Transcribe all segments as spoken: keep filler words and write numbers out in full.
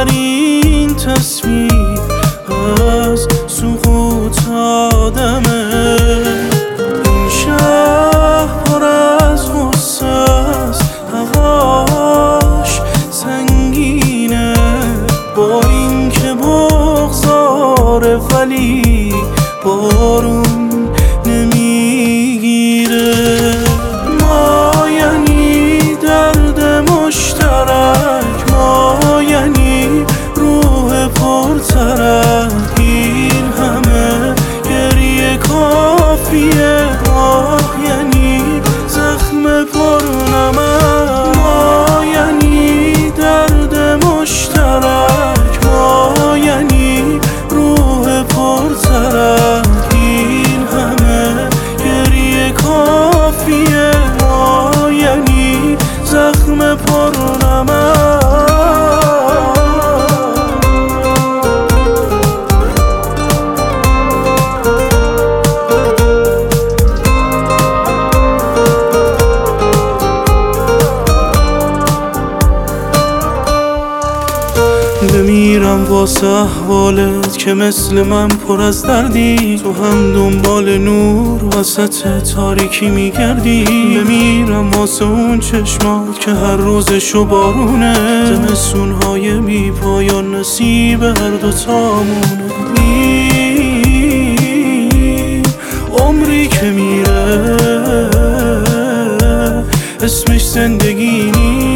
آخرین تصویر از سقوط آدمه. این شهر پر از غصه است، هواش سنگینه، با این که بغضاره ولی بارون نمیگیره. ما یعنی درد مشترک، ما یعنی روح پرترک، این همه گریه کافیه. آه یعنی زخم پرنمک، ما یعنی درد مشترک، ما یعنی روح پرترک، این همه گریه کافیه. ما یعنی زخم پرنمک. بمیرم واسه احوالت که مثل من پر از دردی، تو هم دنبال نور وسط تاریکی میگردی. بمیرم واسه اون چشمات که هر روزشو بارونه، زمستونهای بی پایان نصیب هر دوتامونه. این عمری که میره اسمش زندگی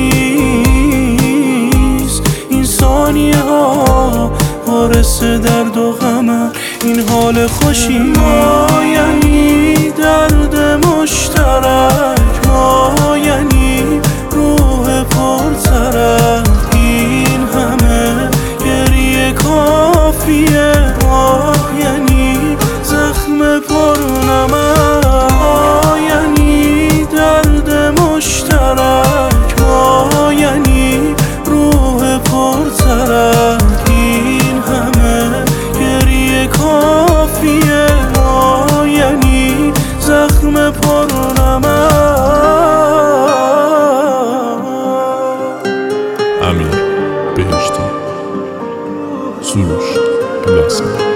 نیست، این ثانیه ها وارث درد و غمه، این حال خوشی. ما یعنی درد مشترک، ما یعنی روح پرترک، این همه گریه کافیه. آه یعنی زخم پرنمک، ما یعنی درد مشترک، ما یعنی روح پرترک، این همه گریه کافیه. ما یعنی زخم پرنمک. امیر بهشتی، سروش لاسن.